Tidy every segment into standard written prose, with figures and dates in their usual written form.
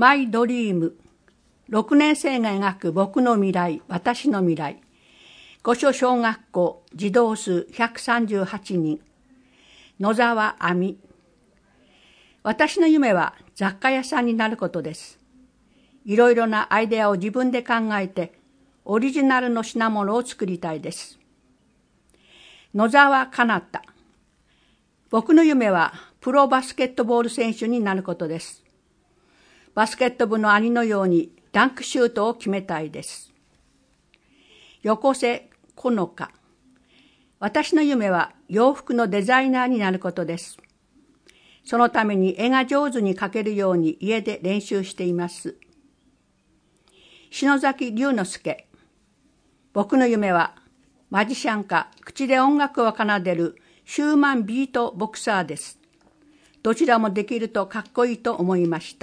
マイドリーム、6年生が描く僕の未来、私の未来。御所小学校児童数138人。野沢亜美。私の夢は雑貨屋さんになることです。いろいろなアイデアを自分で考えて、オリジナルの品物を作りたいです。野沢かなた。僕の夢はプロバスケットボール選手になることです。バスケット部の兄のようにダンクシュートを決めたいです。横瀬好花。私の夢は洋服のデザイナーになることです。そのために絵が上手に描けるように家で練習しています。篠崎龍之介。僕の夢はマジシャンか口で音楽を奏でるヒューマンビートボクサーです。どちらもできるとかっこいいと思いました。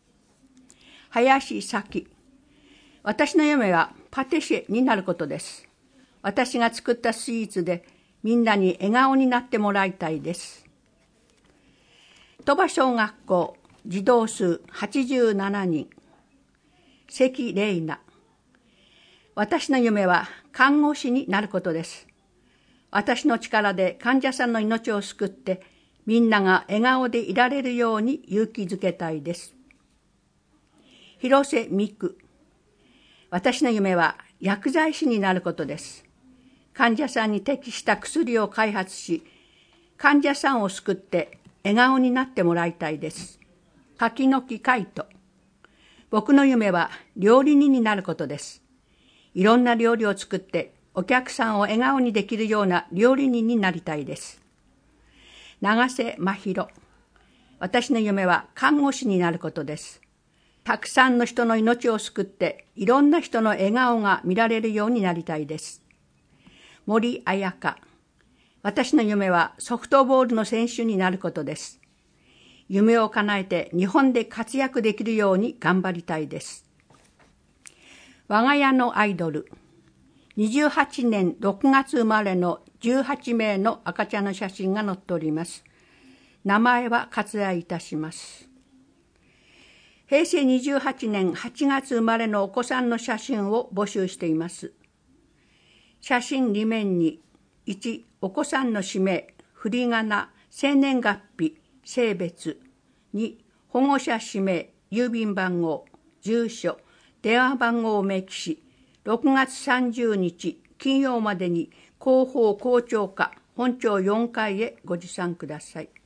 林咲。私の夢はパティシエになることです。私が作ったスイーツでみんなに笑顔になってもらいたいです。鳥羽小学校児童数87人。関玲奈。私の夢は看護師になることです。私の力で患者さんの命を救ってみんなが笑顔でいられるように勇気づけたいです。広瀬美久。私の夢は薬剤師になることです。患者さんに適した薬を開発し、患者さんを救って笑顔になってもらいたいです。柿の木海斗。僕の夢は料理人になることです。いろんな料理を作ってお客さんを笑顔にできるような料理人になりたいです。長瀬真弘。私の夢は看護師になることです。たくさんの人の命を救っていろんな人の笑顔が見られるようになりたいです。森彩香。私の夢はソフトボールの選手になることです。夢を叶えて日本で活躍できるように頑張りたいです。我が家のアイドル。28年6月生まれの18名の赤ちゃんの写真が載っております。名前は割愛いたします。平成28年8月生まれのお子さんの写真を募集しています。写真2面に1、お子さんの氏名、振り仮名、生年月日、性別、2、保護者氏名、郵便番号、住所、電話番号を明記し、6月30日金曜までに広報校長課本庁4階へご持参ください。